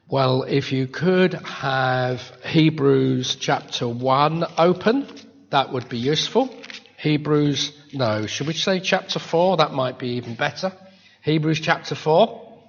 Well, if you could have Hebrews chapter 1 open, that would be useful. Should we say chapter 4? That might be even better. Hebrews chapter 4.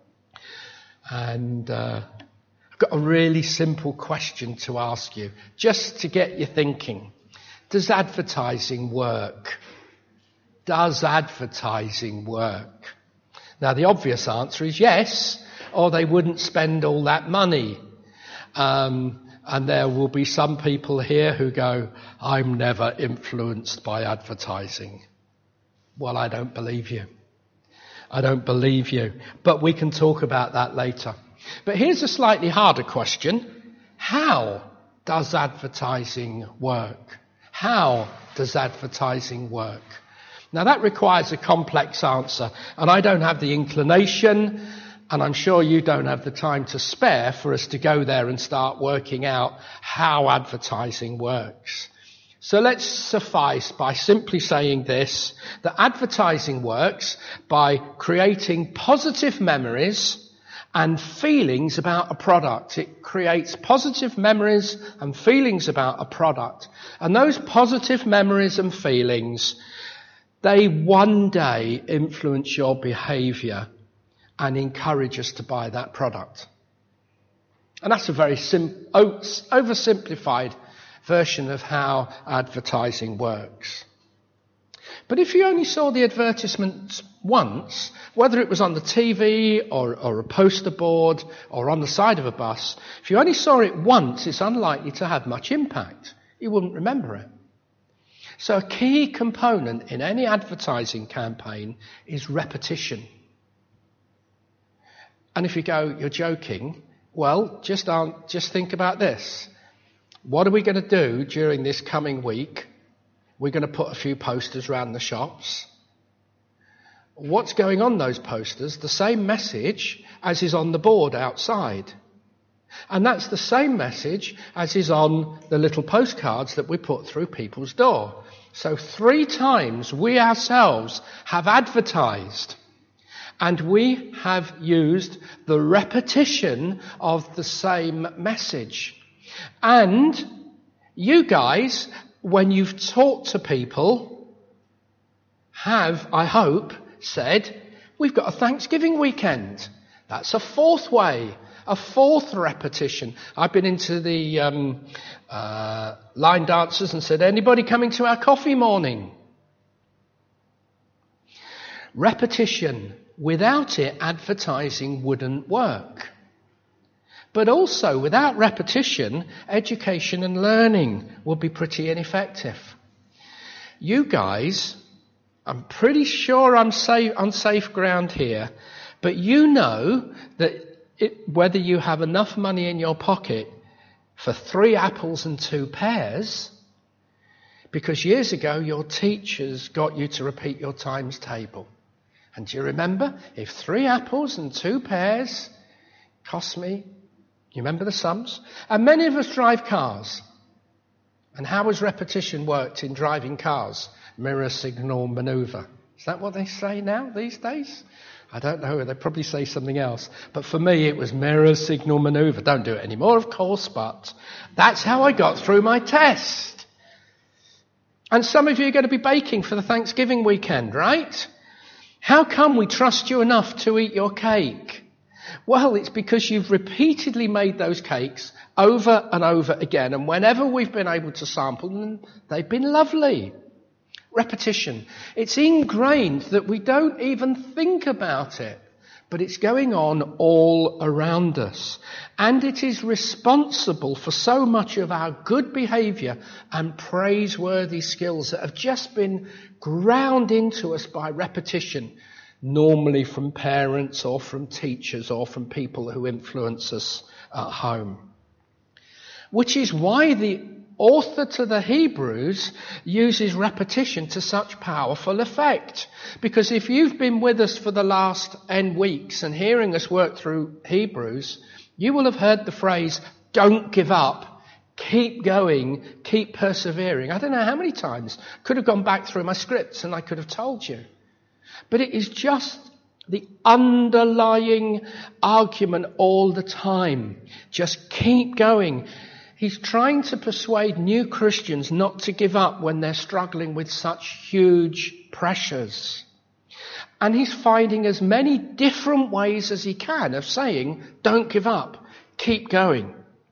And I've got a really simple question to ask you, just to get you thinking. Does advertising work? Does advertising work? Now, the obvious answer is yes, or they wouldn't spend all that money. And there will be some people here who go, I'm never influenced by advertising. Well, I don't believe you. I don't believe you. But we can talk about that later. But here's a slightly harder question. How does advertising work? How does advertising work? Now that requires a complex answer, and I don't have the inclination, and I'm sure you don't have the time to spare for us to go there and start working out how advertising works. So let's suffice by simply saying this, that advertising works by creating positive memories and feelings about a product. It creates positive memories and feelings about a product. And those positive memories and feelings, they one day influence your behaviour and encourage us to buy that product. And that's a very oversimplified version of how advertising works. But if you only saw the advertisements once, whether it was on the TV or a poster board or on the side of a bus, if you only saw it once, it's unlikely to have much impact. You wouldn't remember it. So a key component in any advertising campaign is repetition. And if you go, you're joking, well, just think about this. What are we going to do during this coming week? We're going to put a few posters around the shops. What's going on those posters? The same message as is on the board outside. And that's the same message as is on the little postcards that we put through people's door. So 3 times we ourselves have advertised, and we have used the repetition of the same message. And you guys, when you've talked to people, have, I hope, said, we've got a Thanksgiving weekend. That's a 4th way, a 4th repetition. I've been into the line dancers and said, anybody coming to our coffee morning? Repetition. Without it, advertising wouldn't work. But also, without repetition, education and learning would be pretty ineffective. You guys, I'm pretty sure I'm on safe ground here, but you know that whether you have enough money in your pocket for 3 apples and 2 pears, because years ago your teachers got you to repeat your times table. And do you remember? If 3 apples and 2 pears cost me, you remember the sums? And many of us drive cars. And how has repetition worked in driving cars? Mirror, signal, manoeuvre. Is that what they say now these days? I don't know. They probably say something else. But for me, it was mirror, signal, manoeuvre. Don't do it anymore, of course, but that's how I got through my test. And some of you are going to be baking for the Thanksgiving weekend, right? How come we trust you enough to eat your cake? Well, it's because you've repeatedly made those cakes over and over again. And whenever we've been able to sample them, they've been lovely. Repetition. It's ingrained that we don't even think about it. But it's going on all around us. And it is responsible for so much of our good behaviour and praiseworthy skills that have just been ground into us by repetition, normally from parents or from teachers or from people who influence us at home. Which is why the author to the Hebrews uses repetition to such powerful effect. Because if you've been with us for the last N weeks and hearing us work through Hebrews, you will have heard the phrase, don't give up, keep going, keep persevering. I don't know how many times. Could have gone back through my scripts and I could have told you. But it is just The underlying argument all the time. Just keep going. He's trying to persuade new Christians not to give up when they're struggling with such huge pressures. And he's finding as many different ways as he can of saying, don't give up, keep going.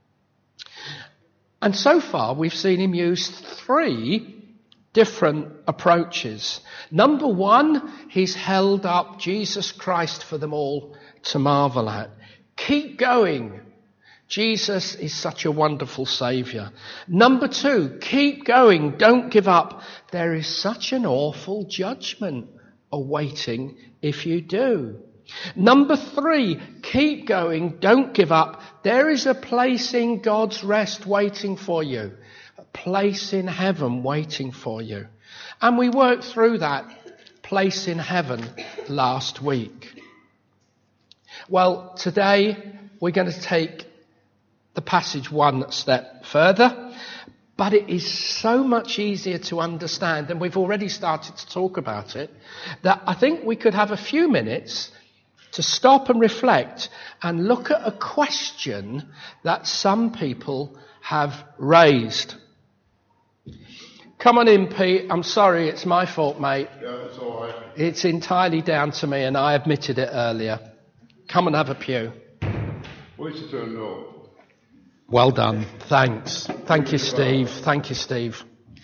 And so far we've seen him use 3 different approaches. Number 1, he's held up Jesus Christ for them all to marvel at. Keep going. Jesus is such a wonderful Saviour. Number 2, keep going, don't give up. There is such an awful judgment awaiting if you do. Number 3, keep going, don't give up. There is a place in God's rest waiting for you. A place in heaven waiting for you. And we worked through that place in heaven last week. Well, today we're going to take the passage one step further. But it is so much easier to understand, and we've already started to talk about it, that I think we could have a few minutes to stop and reflect and look at a question that some people have raised. Come on in, Pete. I'm sorry, it's my fault, mate. Yeah, it's all right. It's entirely down to me, and I admitted it earlier. Come and have a pew. What's your turn now? Well done. Thanks. Thank you, Steve. Thank you, Steve.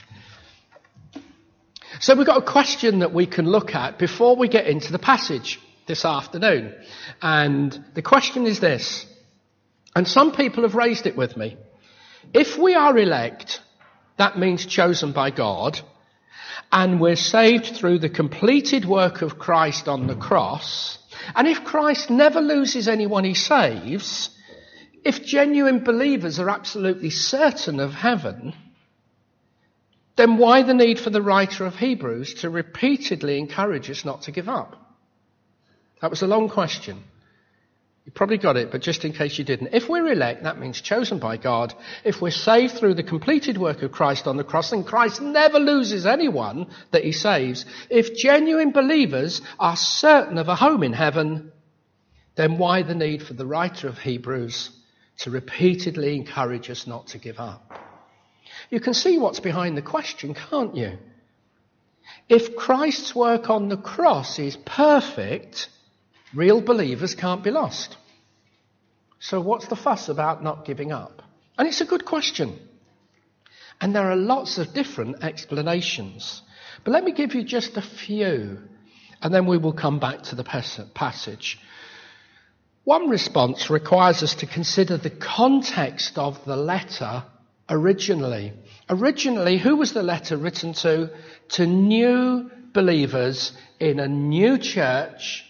So we've got a question that we can look at before we get into the passage this afternoon. And the question is this, and some people have raised it with me. If we are elect, that means chosen by God, and we're saved through the completed work of Christ on the cross, and if Christ never loses anyone he saves, if genuine believers are absolutely certain of heaven, then why the need for the writer of Hebrews to repeatedly encourage us not to give up? That was a long question. You probably got it, but just in case you didn't. If we're elect, that means chosen by God. If we're saved through the completed work of Christ on the cross, and Christ never loses anyone that he saves, if genuine believers are certain of a home in heaven, then why the need for the writer of Hebrews to repeatedly encourage us not to give up? You can see what's behind the question, can't you? If Christ's work on the cross is perfect, real believers can't be lost. So what's the fuss about not giving up? And it's a good question. And there are lots of different explanations. But let me give you just a few, and then we will come back to the passage. One response requires us to consider the context of the letter originally. Originally, who was the letter written to? To new believers in a new church.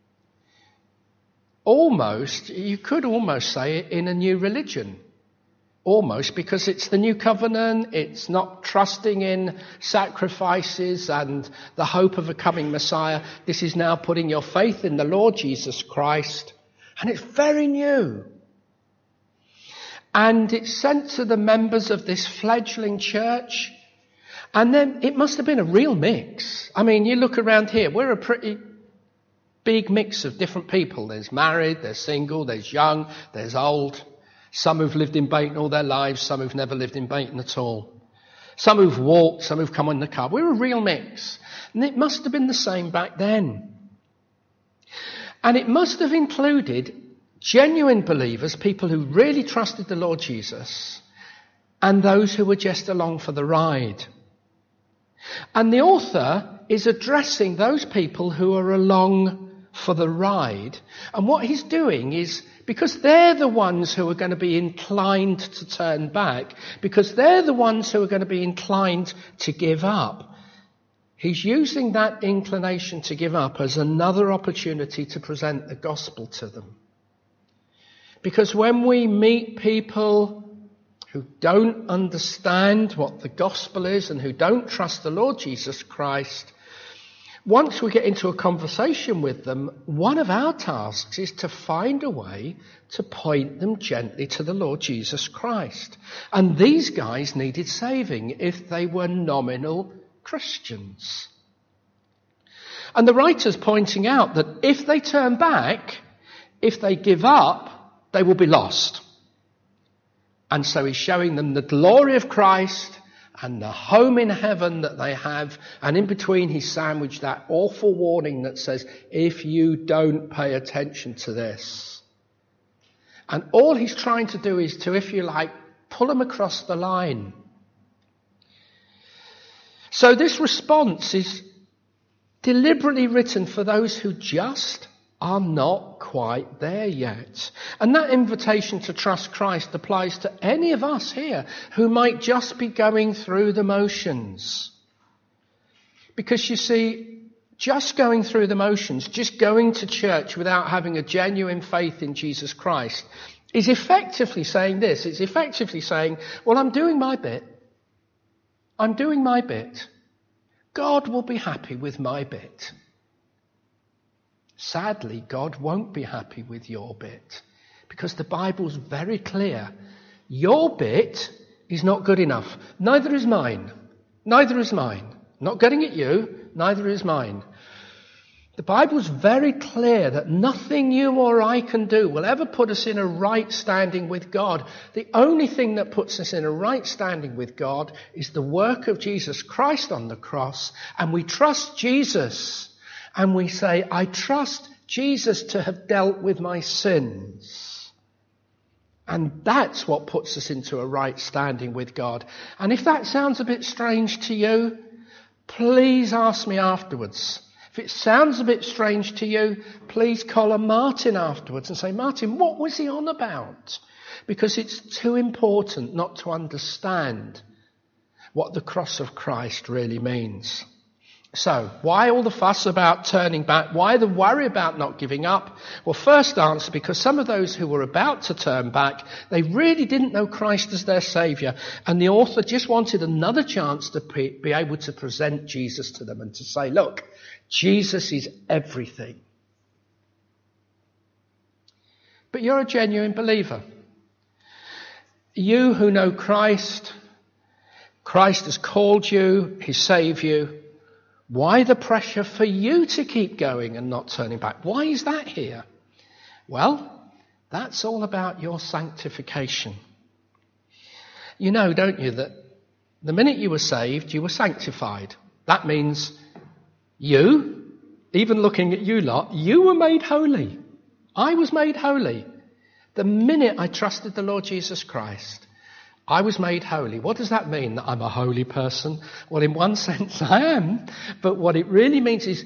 You could almost say in a new religion. Almost, because it's the new covenant, it's not trusting in sacrifices and the hope of a coming Messiah. This is now putting your faith in the Lord Jesus Christ. And it's very new. And it's sent to the members of this fledgling church. And then it must have been a real mix. I mean, you look around here, we're a pretty big mix of different people. There's married, there's single, there's young, there's old. Some who've lived in Bayton all their lives, some who've never lived in Bayton at all. Some who've walked, some who've come in the car. We're a real mix. And it must have been the same back then. And it must have included genuine believers, people who really trusted the Lord Jesus, and those who were just along for the ride. And the author is addressing those people who are along for the ride. And what he's doing is, because they're the ones who are going to be inclined to turn back, because they're the ones who are going to be inclined to give up, he's using that inclination to give up as another opportunity to present the gospel to them. Because when we meet people who don't understand what the gospel is and who don't trust the Lord Jesus Christ, once we get into a conversation with them, one of our tasks is to find a way to point them gently to the Lord Jesus Christ. And these guys needed saving if they were nominal Christians. And the writer's pointing out that if they turn back, if they give up, they will be lost. And so he's showing them the glory of Christ and the home in heaven that they have. And in between he's sandwiched that awful warning that says, if you don't pay attention to this. And all he's trying to do is to, if you like, pull them across the line. So this response is deliberately written for those who just are not quite there yet. And that invitation to trust Christ applies to any of us here who might just be going through the motions. Because you see, just going through the motions, just going to church without having a genuine faith in Jesus Christ is effectively saying this. It's effectively saying, well, I'm doing my bit. I'm doing my bit. God will be happy with my bit. Sadly, God won't be happy with your bit, because the Bible's very clear. Your bit is not good enough. Neither is mine. Neither is mine. Not getting at you, neither is mine. The Bible's very clear that nothing you or I can do will ever put us in a right standing with God. The only thing that puts us in a right standing with God is the work of Jesus Christ on the cross, and we trust Jesus. And we say, I trust Jesus to have dealt with my sins. And that's what puts us into a right standing with God. And if that sounds a bit strange to you, please ask me afterwards. If it sounds a bit strange to you, please call Martin afterwards and say, Martin, what was he on about? Because it's too important not to understand what the cross of Christ really means. So, why all the fuss about turning back? Why the worry about not giving up? Well, first answer, because some of those who were about to turn back, they really didn't know Christ as their Saviour. And the author just wanted another chance to be able to present Jesus to them and to say, look, Jesus is everything. But you're a genuine believer. You who know Christ, Christ has called you, He saved you. Why the pressure for you to keep going and not turning back? Why is that here? Well, that's all about your sanctification. You know, don't you, that the minute you were saved, you were sanctified. That means you, even looking at you lot, you were made holy. I was made holy. The minute I trusted the Lord Jesus Christ, I was made holy. What does that mean, that I'm a holy person? Well, in one sense I am. But what it really means is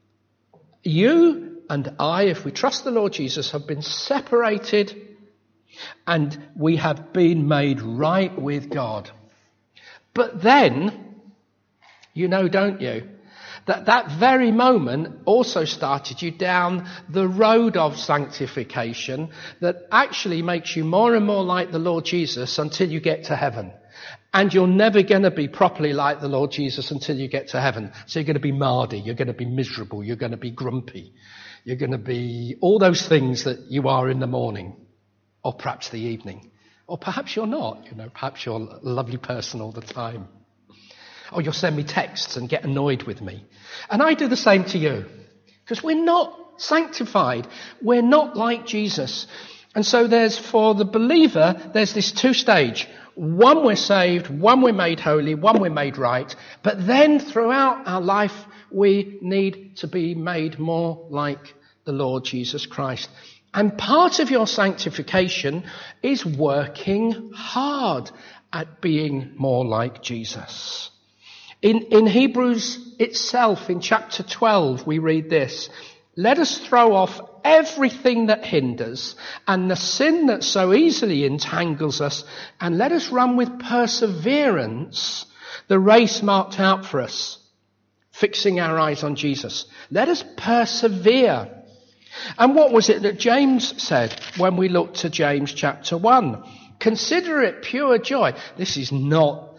you and I, if we trust the Lord Jesus, have been separated and we have been made right with God. But then, you know, don't you, that very moment also started you down the road of sanctification that actually makes you more and more like the Lord Jesus until you get to heaven. And you're never going to be properly like the Lord Jesus until you get to heaven. So you're going to be mardy, you're going to be miserable, you're going to be grumpy, you're going to be all those things that you are in the morning, or perhaps the evening. Or perhaps you're not, you know, perhaps you're a lovely person all the time. Or you'll send me texts and get annoyed with me. And I do the same to you. Because we're not sanctified. We're not like Jesus. And so for the believer, there's this two-stage. One, we're saved. One, we're made holy. One, we're made right. But then throughout our life, we need to be made more like the Lord Jesus Christ. And part of your sanctification is working hard at being more like Jesus. In Hebrews itself, in chapter 12, we read this: let us throw off everything that hinders and the sin that so easily entangles us, and let us run with perseverance the race marked out for us, fixing our eyes on Jesus. Let us persevere. And what was it that James said when we looked to James chapter 1? Consider it pure joy. This is not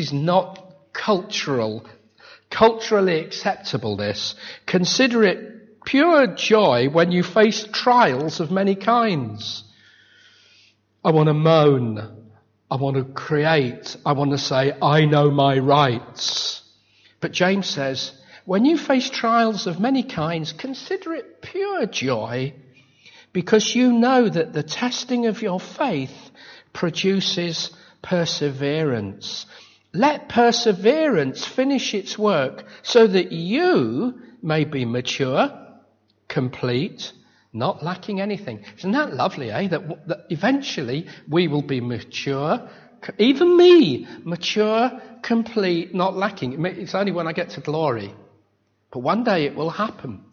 culturally acceptable, this. Consider it pure joy when you face trials of many kinds. I want to moan. I want to create. I want to say, I know my rights. But James says, When you face trials of many kinds, consider it pure joy, because you know that the testing of your faith produces perseverance. Let perseverance finish its work so that you may be mature, complete, not lacking anything. Isn't that lovely, eh? That eventually we will be mature, even me, mature, complete, not lacking. It's only when I get to glory. But one day it will happen.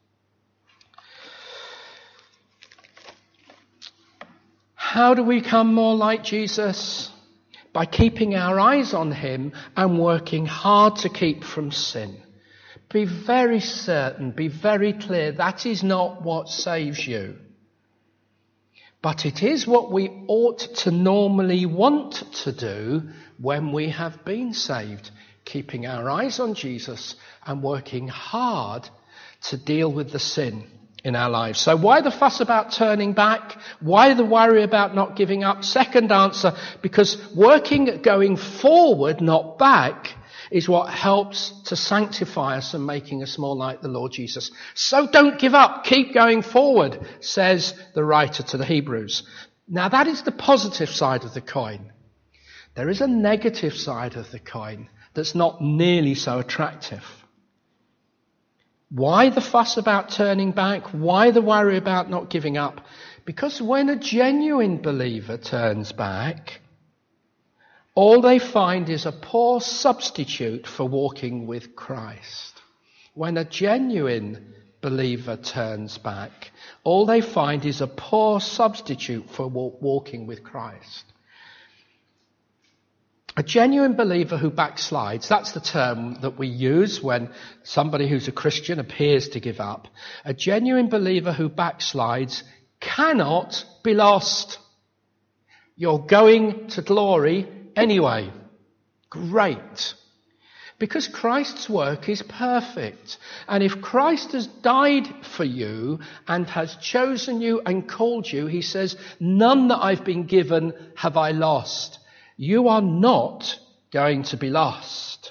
How do we become more like Jesus? By keeping our eyes on him and working hard to keep from sin. Be very certain, be very clear, that is not what saves you. But it is what we ought to normally want to do when we have been saved. Keeping our eyes on Jesus and working hard to deal with the sin in our lives. So why the fuss about turning back? Why the worry about not giving up? Second answer, because working at going forward, not back, is what helps to sanctify us and making us more like the Lord Jesus. So don't give up. Keep going forward, says the writer to the Hebrews. Now that is the positive side of the coin. There is a negative side of the coin that's not nearly so attractive. Why the fuss about turning back? Why the worry about not giving up? Because when a genuine believer turns back, all they find is a poor substitute for walking with Christ. When a genuine believer turns back, all they find is a poor substitute for walking with Christ. A genuine believer who backslides, that's the term that we use when somebody who's a Christian appears to give up. A genuine believer who backslides cannot be lost. You're going to glory anyway. Great. Because Christ's work is perfect. And if Christ has died for you and has chosen you and called you, he says, none that I've been given have I lost. You are not going to be lost.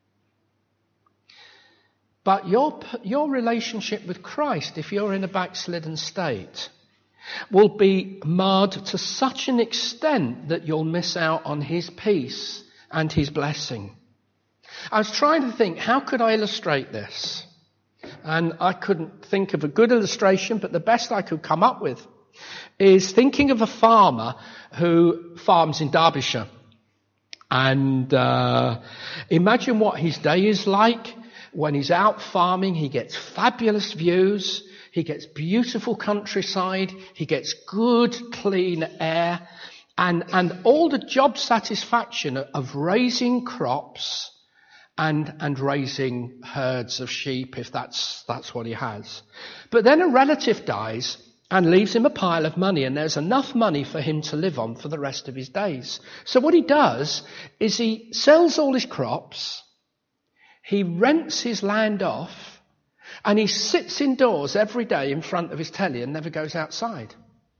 But your relationship with Christ, if you're in a backslidden state, will be marred to such an extent that you'll miss out on his peace and his blessing. I was trying to think, how could I illustrate this? And I couldn't think of a good illustration, but the best I could come up with is thinking of a farmer who farms in Derbyshire. And imagine what his day is like. When he's out farming, he gets fabulous views. He gets beautiful countryside. He gets good, clean air. And all the job satisfaction of raising crops and raising herds of sheep, if that's what he has. But then a relative dies and leaves him a pile of money, and there's enough money for him to live on for the rest of his days. So what he does is he sells all his crops, he rents his land off, and he sits indoors every day in front of his telly and never goes outside.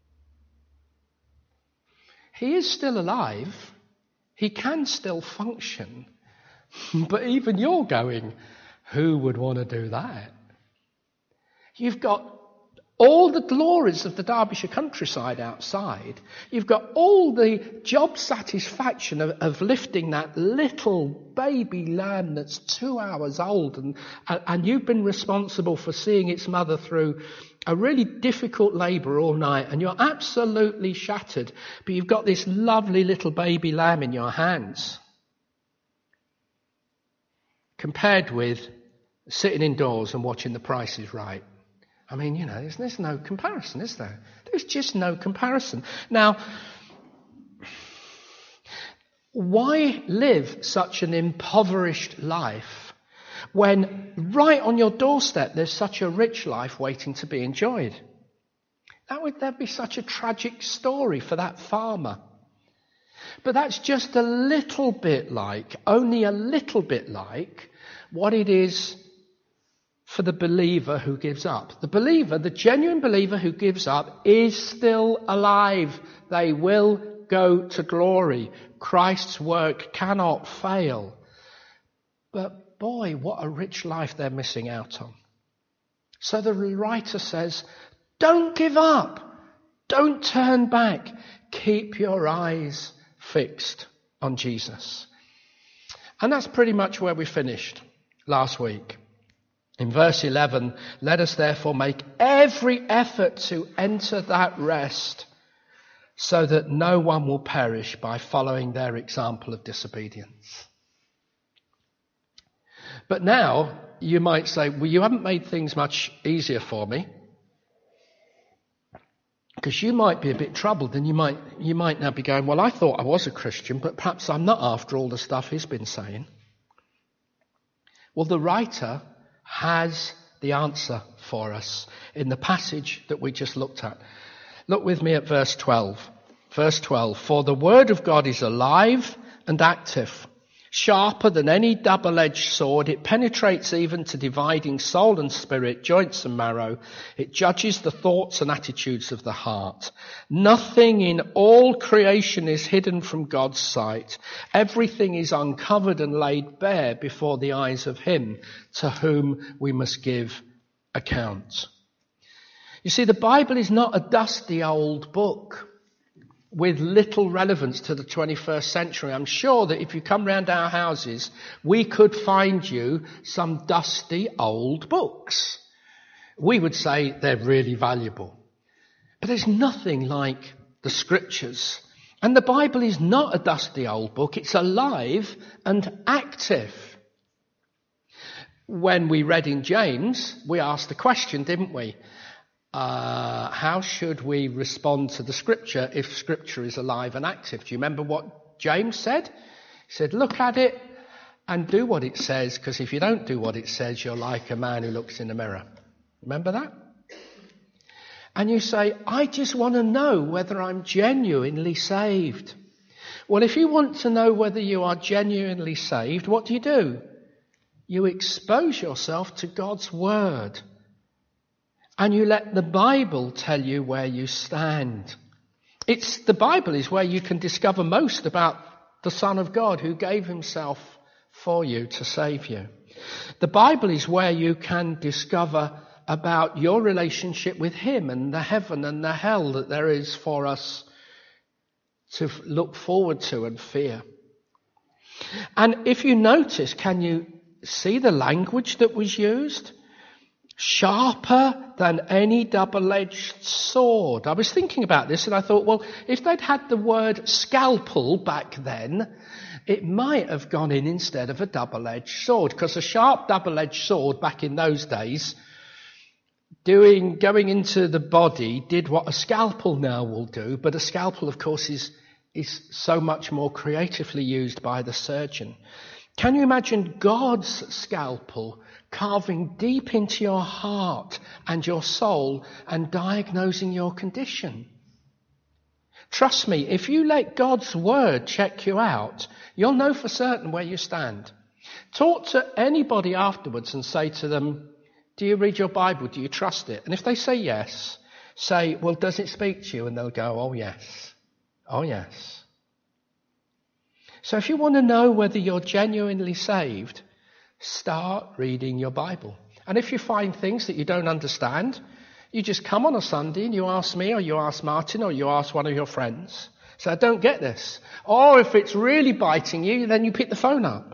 He is still alive, he can still function, but even you're going, who would want to do that? You've got all the glories of the Derbyshire countryside outside. You've got all the job satisfaction of lifting that little baby lamb that's 2 hours old, and you've been responsible for seeing its mother through a really difficult labour all night, and you're absolutely shattered, but you've got this lovely little baby lamb in your hands. Compared with sitting indoors and watching The Price is Right. I mean, you know, there's no comparison, is there? There's just no comparison. Now, why live such an impoverished life when right on your doorstep there's such a rich life waiting to be enjoyed? That'd be such a tragic story for that farmer. But that's just a little bit like, only a little bit like, what it is for the believer who gives up. The believer, the genuine believer who gives up, is still alive. They will go to glory. Christ's work cannot fail. But boy, what a rich life they're missing out on. So the writer says, don't give up. Don't turn back. Keep your eyes fixed on Jesus. And that's pretty much where we finished last week. In verse 11, let us therefore make every effort to enter that rest so that no one will perish by following their example of disobedience. But now you might say, well, you haven't made things much easier for me. Because you might be a bit troubled and you might now be going, well, I thought I was a Christian, but perhaps I'm not after all the stuff he's been saying. Well, the writer has the answer for us in the passage that we just looked at. Look with me at verse 12. Verse 12, for the word of God is alive and active, sharper than any double-edged sword. It penetrates even to dividing soul and spirit, joints and marrow. It judges the thoughts and attitudes of the heart. Nothing in all creation is hidden from God's sight. Everything is uncovered and laid bare before the eyes of him to whom we must give account. You see, the Bible is not a dusty old book with little relevance to the 21st century. I'm sure that if you come round our houses, we could find you some dusty old books. We would say they're really valuable. But there's nothing like the scriptures. And the Bible is not a dusty old book. It's alive and active. When we read in James, we asked the question, didn't we? How should we respond to the scripture if scripture is alive and active? Do you remember what James said? He said, look at it and do what it says, because if you don't do what it says, you're like a man who looks in a mirror. Remember that? And you say, I just want to know whether I'm genuinely saved. Well, if you want to know whether you are genuinely saved, what do? You expose yourself to God's word. And you let the Bible tell you where you stand. The Bible is where you can discover most about the Son of God who gave himself for you to save you. The Bible is where you can discover about your relationship with him and the heaven and the hell that there is for us to look forward to and fear. And if you notice, can you see the language that was used? Sharper than any double-edged sword. I was thinking about this and I thought, well, if they'd had the word scalpel back then, it might have gone in instead of a double-edged sword, because a sharp double-edged sword back in those days, going into the body, did what a scalpel now will do, but a scalpel, of course, is so much more creatively used by the surgeon. Can you imagine God's scalpel carving deep into your heart and your soul and diagnosing your condition? Trust me, if you let God's word check you out, you'll know for certain where you stand. Talk to anybody afterwards and say to them, do you read your Bible? Do you trust it? And if they say yes, say, well, does it speak to you? And they'll go, oh yes. Oh yes. So if you want to know whether you're genuinely saved, start reading your Bible. And if you find things that you don't understand, you just come on a Sunday and you ask me, or you ask Martin, or you ask one of your friends. So I don't get this. Or if it's really biting you, then you pick the phone up.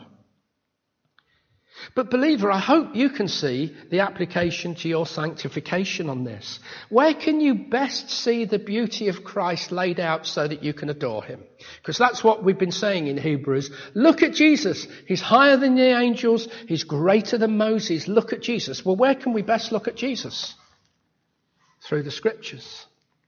But believer, I hope you can see the application to your sanctification on this. Where can you best see the beauty of Christ laid out so that you can adore him? Because that's what we've been saying in Hebrews. Look at Jesus. He's higher than the angels. He's greater than Moses. Look at Jesus. Well, where can we best look at Jesus? Through the scriptures.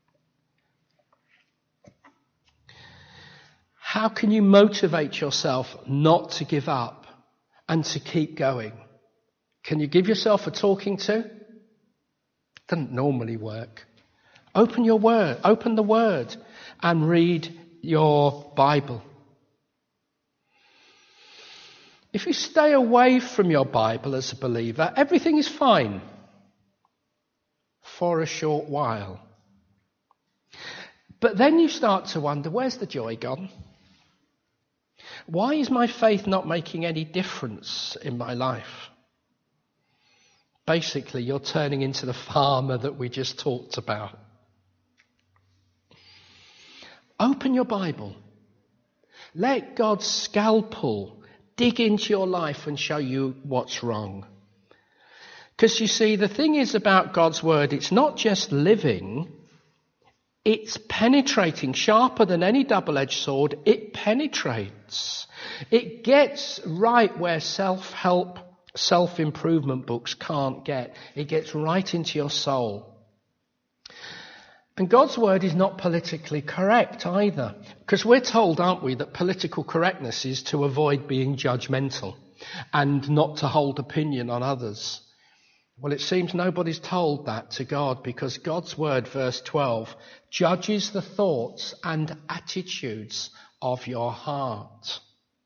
How can you motivate yourself not to give up and to keep going? Can you give yourself a talking to? Doesn't normally work. Open the word and read your Bible. If you stay away from your Bible as a believer, everything is fine for a short while. But then you start to wonder, where's the joy gone? Why is my faith not making any difference in my life? Basically, you're turning into the farmer that we just talked about. Open your Bible. Let God's scalpel dig into your life and show you what's wrong. Because you see, the thing is about God's word, it's not just living, it's penetrating, sharper than any double-edged sword. It penetrates. It gets right where self-help, self-improvement books can't get. It gets right into your soul. And God's word is not politically correct either. Because we're told, aren't we, that political correctness is to avoid being judgmental and not to hold opinion on others. Well, it seems nobody's told that to God, because God's word, verse 12, judges the thoughts and attitudes of your heart.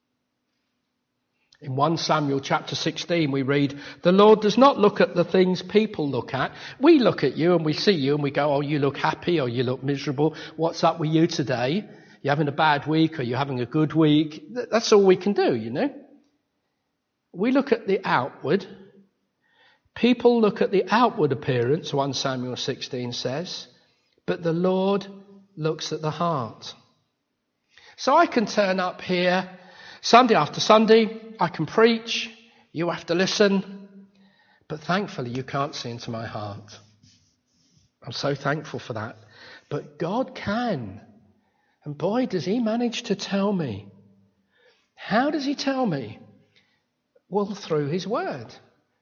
In 1 Samuel chapter 16 we read, the Lord does not look at the things people look at. We look at you and we see you and we go, oh, you look happy or you look miserable. What's up with you today? You're having a bad week or you're having a good week? That's all we can do, you know. We look at the outward. People look at the outward appearance, 1 Samuel 16 says, but the Lord looks at the heart. So I can turn up here Sunday after Sunday, I can preach, you have to listen, but thankfully you can't see into my heart. I'm so thankful for that. But God can. And boy, does he manage to tell me. How does he tell me? Well, through his word.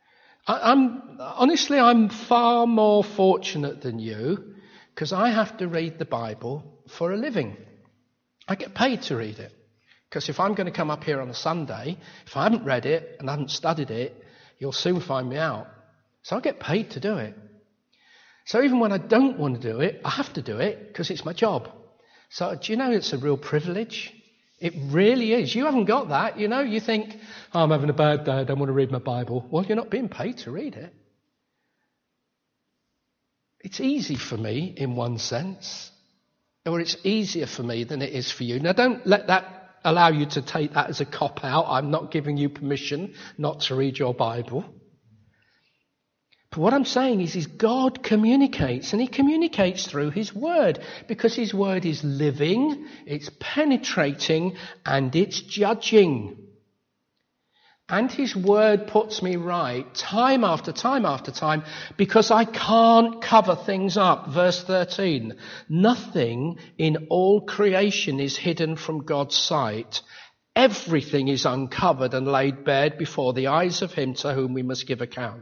I'm far more fortunate than you, because I have to read the Bible for a living. I get paid to read it. Because if I'm going to come up here on a Sunday, if I haven't read it and I haven't studied it, you'll soon find me out. So I get paid to do it. So even when I don't want to do it, I have to do it because it's my job. So do you know it's a real privilege? It really is. You haven't got that, you know. You think, oh, I'm having a bad day, I don't want to read my Bible. Well, you're not being paid to read it. It's easy for me in one sense, or it's easier for me than it is for you. Now don't let that allow you to take that as a cop-out. I'm not giving you permission not to read your Bible. But what I'm saying is God communicates, and he communicates through his word, because his word is living, it's penetrating, and it's judging. And his word puts me right time after time after time, because I can't cover things up. Verse 13, nothing in all creation is hidden from God's sight. Everything is uncovered and laid bare before the eyes of him to whom we must give account.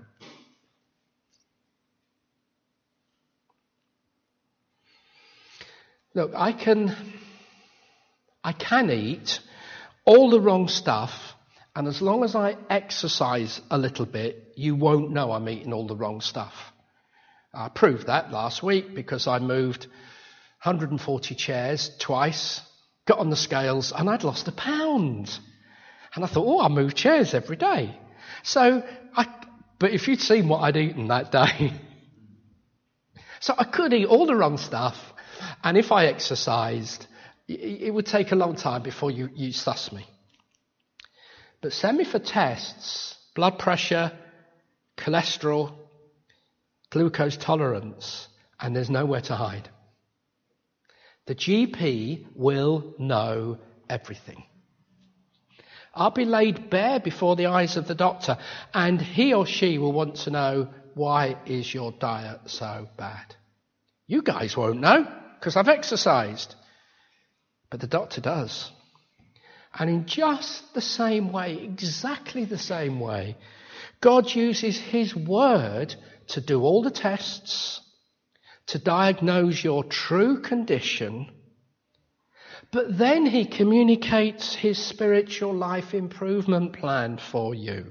Look, I can eat all the wrong stuff, and as long as I exercise a little bit, you won't know I'm eating all the wrong stuff. I proved that last week because I moved 140 chairs twice, got on the scales, and I'd lost 1 pound. And I thought, I move chairs every day. But if you'd seen what I'd eaten that day. So I could eat all the wrong stuff, and if I exercised, it would take a long time before you suss me. But send me for tests, blood pressure, cholesterol, glucose tolerance, and there's nowhere to hide. The GP will know everything. I'll be laid bare before the eyes of the doctor, and he or she will want to know, why is your diet so bad? You guys won't know, because I've exercised. But the doctor does. And in just the same way, exactly the same way, God uses his word to do all the tests, to diagnose your true condition, but then he communicates his spiritual life improvement plan for you.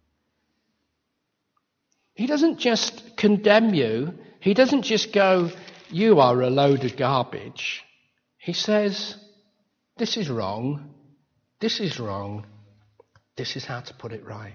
He doesn't just condemn you. He doesn't just go, you are a load of garbage. He says, this is wrong. This is wrong. This is how to put it right.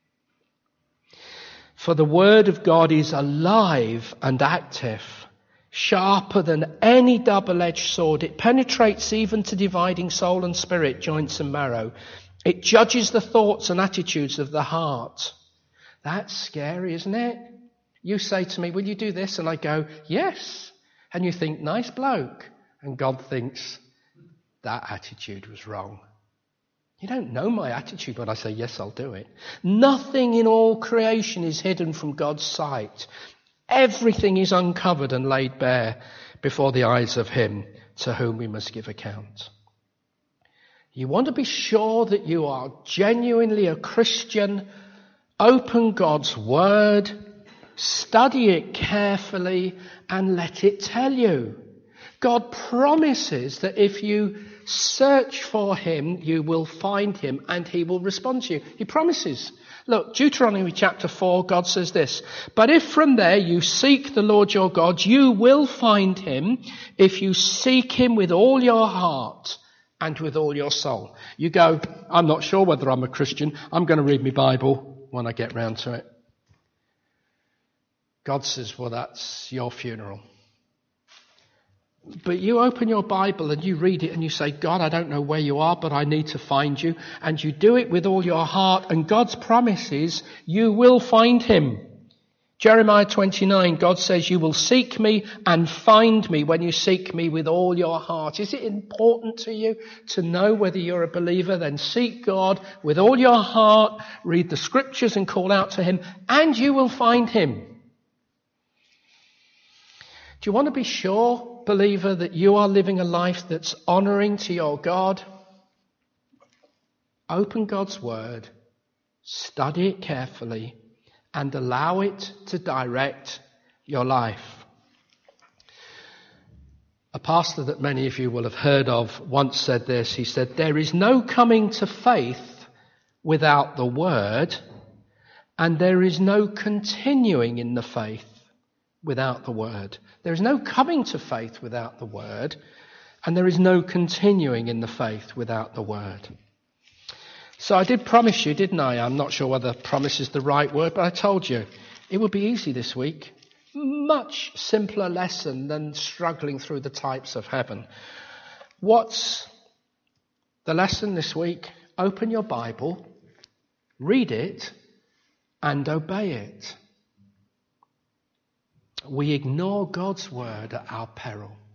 For the word of God is alive and active, sharper than any double-edged sword. It penetrates even to dividing soul and spirit, joints and marrow. It judges the thoughts and attitudes of the heart. That's scary, isn't it? You say to me, will you do this? And I go, yes. And you think, nice bloke. And God thinks, that attitude was wrong. You don't know my attitude when I say, yes, I'll do it. Nothing in all creation is hidden from God's sight. Everything is uncovered and laid bare before the eyes of him to whom we must give account. You want to be sure that you are genuinely a Christian. Open God's word, study it carefully, and let it tell you. God promises that if you search for him, you will find him and he will respond to you. He promises. Look, Deuteronomy chapter 4, God says this, but if from there you seek the Lord your God, you will find him if you seek him with all your heart and with all your soul. You go, I'm not sure whether I'm a Christian. I'm going to read my Bible when I get round to it. God says, well, that's your funeral. But you open your Bible and you read it and you say, God, I don't know where you are, but I need to find you. And you do it with all your heart, and God's promise is you will find him. Jeremiah 29, God says, you will seek me and find me when you seek me with all your heart. Is it important to you to know whether you're a believer? Then seek God with all your heart, read the scriptures and call out to him, and you will find him. Do you want to be sure, believer, that you are living a life that's honouring to your God? Open God's word, study it carefully, and allow it to direct your life. A pastor that many of you will have heard of once said this. He said, there is no coming to faith without the word, and there is no continuing in the faith without the word. There is no coming to faith without the word, and there is no continuing in the faith without the word. So I did promise you, didn't I? I'm not sure whether promise is the right word, but I told you it would be easy this week. Much simpler lesson than struggling through the types of heaven. What's the lesson this week? Open your Bible, read it, and obey it. We ignore God's word at our peril.